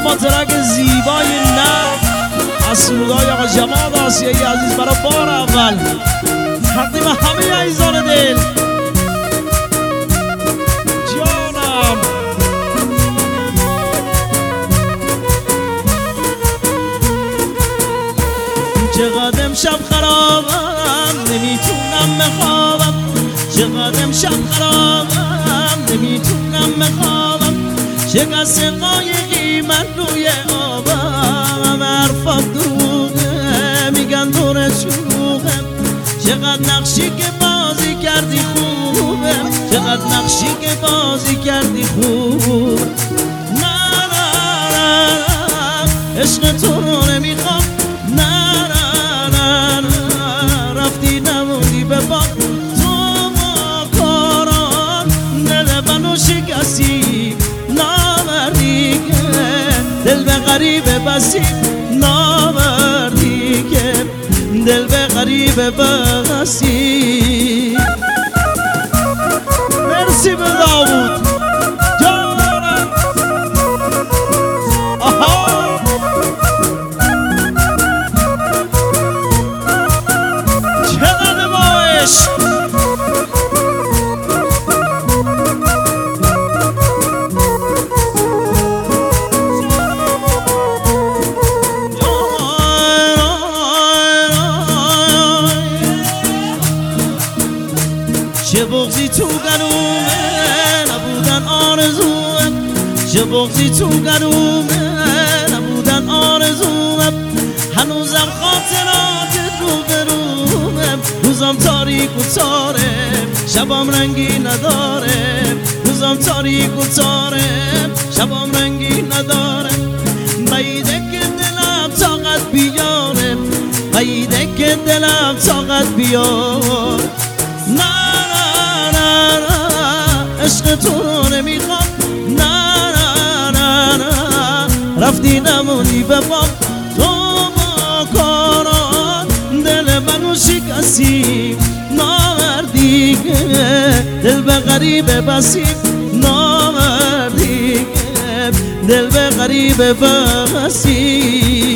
اما ترک زیبای نه از سرودهای آقا جماد آسیایی عزیز برای بار اول تقدیم همه عزیزان دل. جانم چقدر امشب خرابم نمیتونم بخوابم، چقدر امشب خرابم نمیتونم بخوابم، شکست قایقی من روی آبم، حرفات دروغه میگن دور شروغه، چقدر نقشی که بازی کردی خوبه، چقدر نقشی که بازی کردی خوب. نه نه نه عشق تو رو نمیخوام، نه نه نه نه رفتی نموندی به باب، تو ما کاران دل منو شکستی، نامردی که دل به غریبه بسی، نامردی که دل به غریبه بسی. مرسی به داوود جانم. آها چقدر با عشق چه بغضی تو گلومه نبودن آرزومه، چه بغضی تو گلومه نبودن آرزومه، هنوزم خاطرات رو به رومه، روزم تاریک و تاره شبام رنگی نداره، روزم تاریک و تاره شبام رنگی نداره، بعیده که دلم طاقت بیاره، بعیده که دلم طاقت بیاره. عشق تو رو نمیخوام، نه نه نه نه رفتی نموندی به بام، تو با کاران دل منو شکستی، نامردی که دل به غریبه بسی، نامردی که دل به غریبه بسی.